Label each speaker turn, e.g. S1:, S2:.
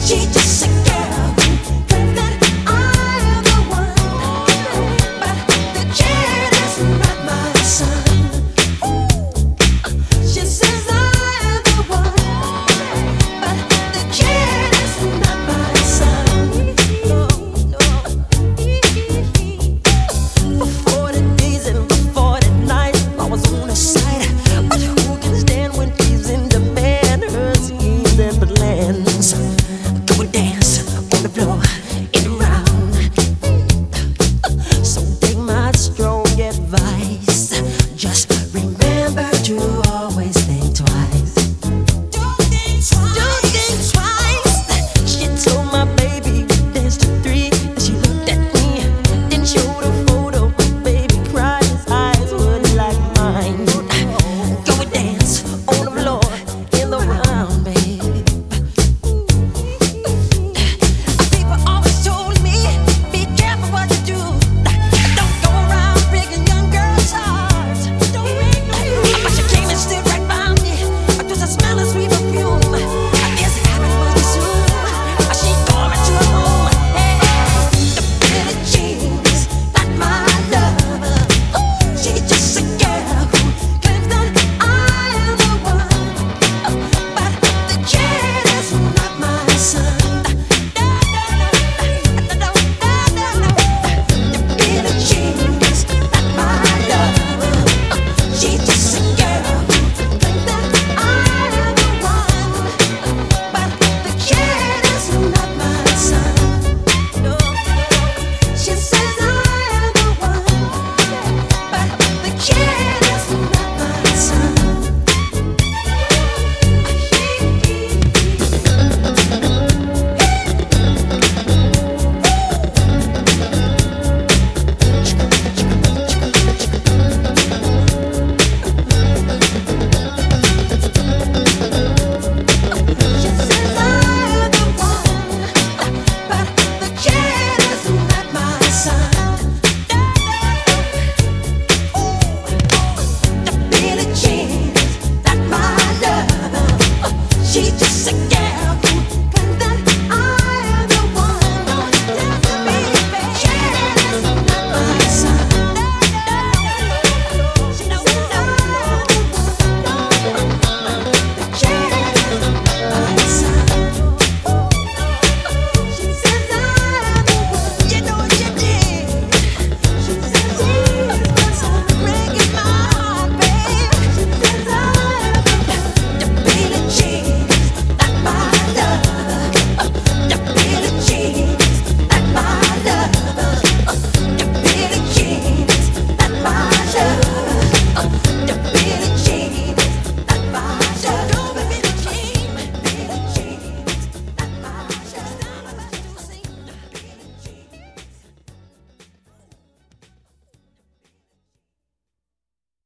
S1: She's just a girl who claims that I am the one, but the kid is not my son. She says I am the one, but the kid is not my son. For 40 days and for 40 nights, I was on her side. But who can stand when she's in demand? Her schemes and plans.